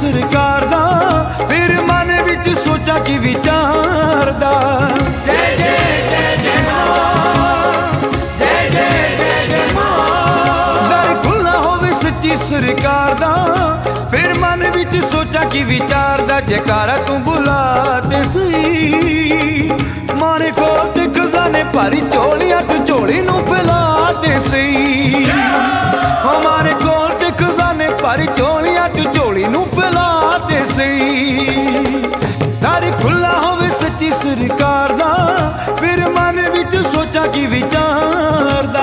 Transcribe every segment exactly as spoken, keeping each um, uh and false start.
सरकार दा, फिर मन विच सोचा कि विचारदा। जय जय जय जय मां, जय जय जय जय मां। दर खुला होवे सच्ची सरकार दा, फिर मन विच सोचा कि विचारदा। जयकारा तू बुला ते सही, मारे कोल ते खजाने भारी झोलियां, तू झोली नू फैला ते सही। हमारे कोल ते खजाने भारी झोलियां, तू झोली नू फैला ते सही। दर खुला होवे सच्ची सरकार दा, फिर मन विच सोचा कि विचारदा।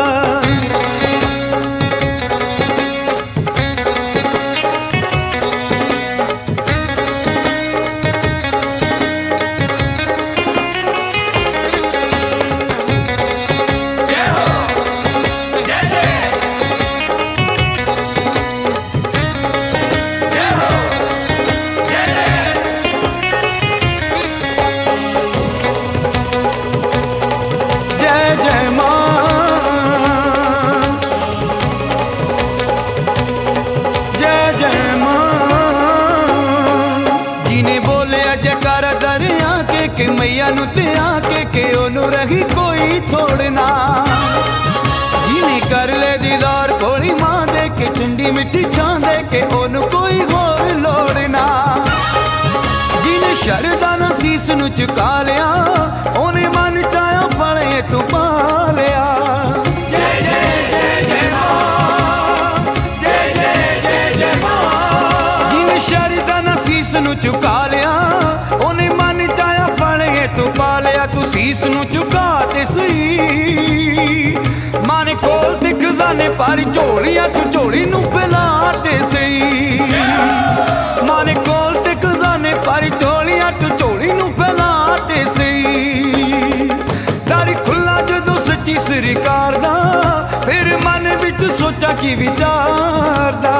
के मैया नु ते आके के ओनू रही कोई थोड़ना। जिन्हें कर ले दीदार कोली मां दे के, ठंडी मिठी छां दे के ओनू कोई होर लोड़ना। जिन्हें शरदा ना सीस नु चुका लिया, ओने मन चाया फले तू पा लिया। जय जय जय जय मां, जय जय जय जय मां। जिन्हें शरदा ना सीस नु चुका लिया, ओने मन चाया तू पा लिया। तू सीस नू चुका ते सही, माने कोल ते खजाने भारी झोलियां, तू झोली नू फैला ते सही। माने कोल ते खजाने भारी झोलियां, तू झोली नू फैला ते सही। दर खुला जदों सच्ची सरकार दा, फिर मन विच सोचा कि विचारदा।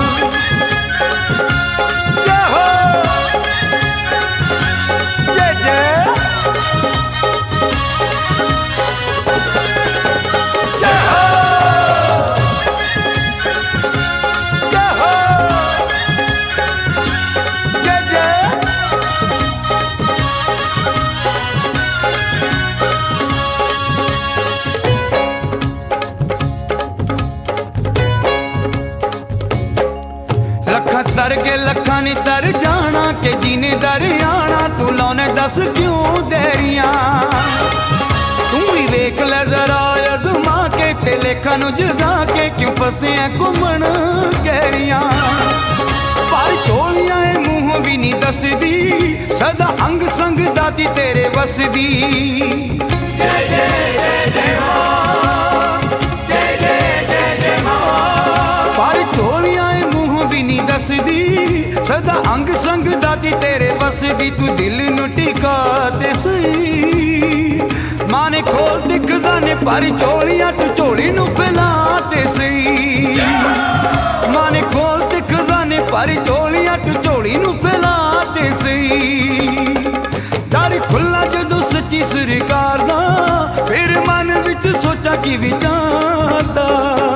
तर के लखा नी तर जाना, के जीने दर आना। तू लौने दस क्यों देरियां, तू ही वेख ले जरा अजमा के, ते लेखा नू जगा के क्यों फसे घूमन गहरियां। पर झोलियां मुंह भी नहीं दसदी, सदा अंग संग दाती तेरे वसदी। जय जय जय जय मां, जय जय जय जय मां। पर झोलियां मुंह भी नहीं दसदी, सदा अंग संग दाती तेरे वसदी। तू दिल नू टिका ते सही, माने खोल ते खजाने भारी झोलियां, तू झोली नू फैला ते सही। माने खोल ते खजाने भारी झोलियां, तू झोली नू फैला ते सही। दर खुला जदों सच्ची सरकार दा, फिर मन विच सोचा कि विचारदा।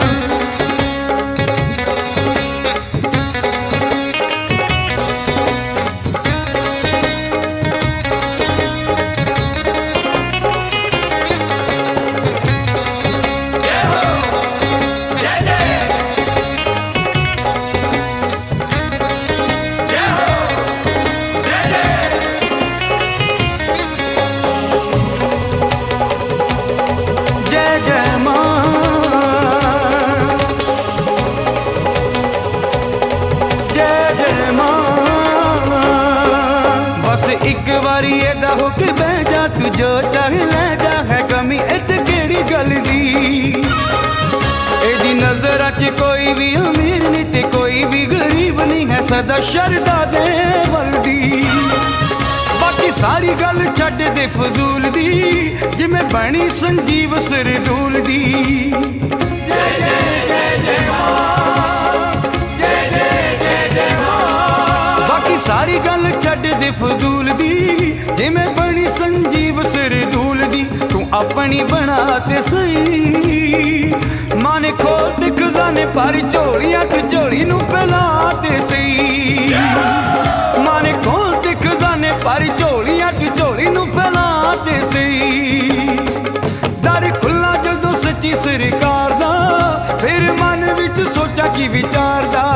एक बारी एदा हो के बह जा, तू जो चाहे ले जा। है कमी इत्ते केड़ी गल दी, एदी नजर च कोई भी अमीर नहीं ते कोई भी गरीब नहीं है, सदा शरदा दे वलदी। बाकी सारी गल छड्ड दे फजूल दी, जिमें बनी संजीव सरदूल दी। जय जय जय जय मां, जय जय जय जय मां। बाकी सारी गल छड्ड दे फजूल दी, जिमें बनी संजीव सरदूल दी। तू अपनी बना ते सही, माने खोल ते खजाने भारी झोलियां, तू झोली नू फैला ते सही। गई। दर खुला जदों सच्ची सरकार दा, फिर मन विच सोचा कि विचारदा,